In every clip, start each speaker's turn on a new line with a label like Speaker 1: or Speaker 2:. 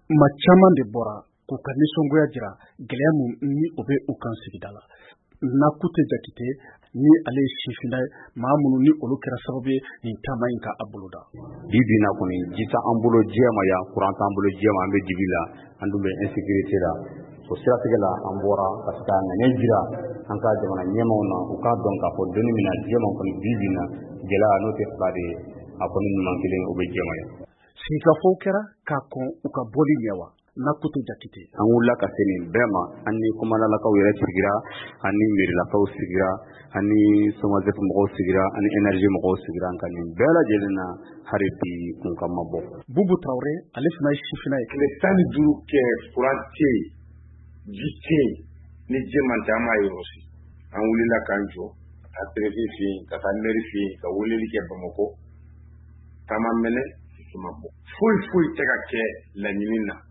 Speaker 1: ma caman de bɔra k'u ka nisɔngoya jira gɛlɛya min ni o bɛ u kan sigida la. Nakute Jakite ni ale sifina maa minnu ni olu kɛra sababu ni taama in ka a boloda.
Speaker 2: Bibi na kɔni jita an bolo jɛma ya kuran an bolo jɛma an bɛ dibi la an dun bɛ insécurité la o siratigɛ la an bɔra ka se ka nɛnɛ jira an ka jamana ɲɛmaw na u k'a dɔn k'a fɔ doni min na jɛma kɔni bibi na gɛlɛya n'o tɛ fila de a kɔni ɲuman kelen o bɛ jɛma ye.
Speaker 1: Sigikafɔw kɛra k'a kɔn u ka bɔli ɲɛ wa. Nakute Jakite
Speaker 2: an wulila ka se nin bɛɛ ma an ni komandanlakaw yɛrɛ sigira ani merilakaw sigira ani SOMAGEF mɔgɔw sigira ani énergie mɔgɔw sigira ka nin bɛɛ lajɛlen na hari bi kun ka ma bɔ.
Speaker 1: Bubu Traoré ale fana ye sifina ye.
Speaker 3: Tile 15 kɛ courant tɛ yen, ji tɛ yen, ni ji man ca an m'a yɔrɔ si. An wulila k'an jɔ ka taa préfet fɛ yen ka taa mairie fɛ yen ka weleli kɛ Bamakɔ taama mɛnɛ ma bɔ. Foyi tɛ ka kɛ laɲini na.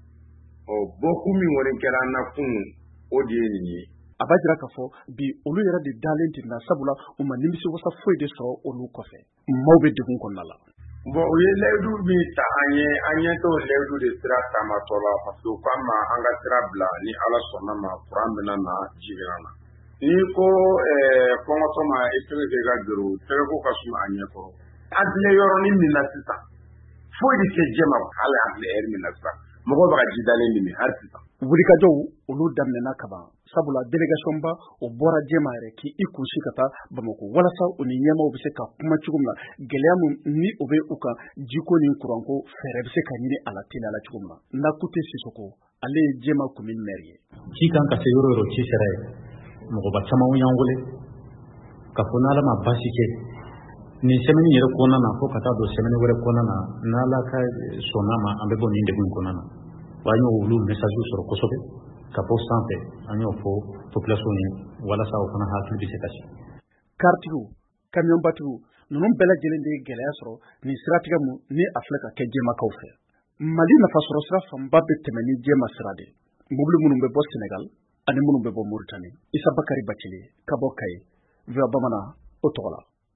Speaker 3: Bɔkun min kɔni kɛra an na kunun o de ye nin ye.
Speaker 1: A b'a jira k'a fɔ bi olu yɛrɛ de dalen tɛ na sabula u ma nimisi wasa foyi de sɔrɔ olu kɔfɛ. Maaw bɛ degun kɔnɔna la.
Speaker 3: U ye layidu min ta an ɲɛ t'o layidu de sira taamatɔ la parce que u k'an ma an ka sira bila ni Ala sɔnna ma kuran bɛna na ji bɛna na. N'i ko kɔngɔtɔ ma i tɛgɛ kɛ ka juru tɛgɛ ko ka suma a ɲɛkɔrɔ. An filɛ yɔrɔnin min na sisan foyi de tɛ jɛma hali an filɛ heure min na sisan. Mɔgɔ bɛ ka ji dalen ɲini hali sisan.
Speaker 1: Wulikajɔw olu daminɛna kaban sabula délégation ba o bɔra jɛma yɛrɛ k'i kunsi ka taa Bamako walasa u ni ɲɛmaw bɛ se ka kuma cogo min na gɛlɛya min ni o bɛ u kan jiko ni kuranko fɛɛrɛ bɛ se ka ɲini a la teliya la cogo min na. Nakute Sisoko ale ye jɛma commune maire ye.
Speaker 4: Ci kan ka se yɔrɔ yɔrɔ ci sera ye mɔgɔba caman y'an wele ka fɔ n'Ala ma basi kɛ nin semaine yɛrɛ kɔnɔna na fo ka taa don semaine wɛrɛ kɔnɔna na n'Ala ka sɔnna ma an bɛ bɔ nin degun kɔnɔna na. Wa an y'o olu message sɔrɔ kosɛbɛ ka bɔ sanfɛ an y'o fɔ population ye walasa o fana hakili bɛ se ka sigi.
Speaker 1: Karitigiw kamiyɔnbatigiw ninnu bɛɛ lajɛlen de ye gɛlɛya sɔrɔ nin siratigɛ mun ni a filɛ ka kɛ jɛmakaw fɛ. Mali nafasɔrɔ sira fanba bɛ tɛmɛ ni jɛma sira de. Mobili minnu bɛ bɔ Sénégal ani minnu bɛ bɔ Mauritanie. Isa Bakari Bacili ka bɔ Kayi, VOA Bamanan o tɔgɔ la.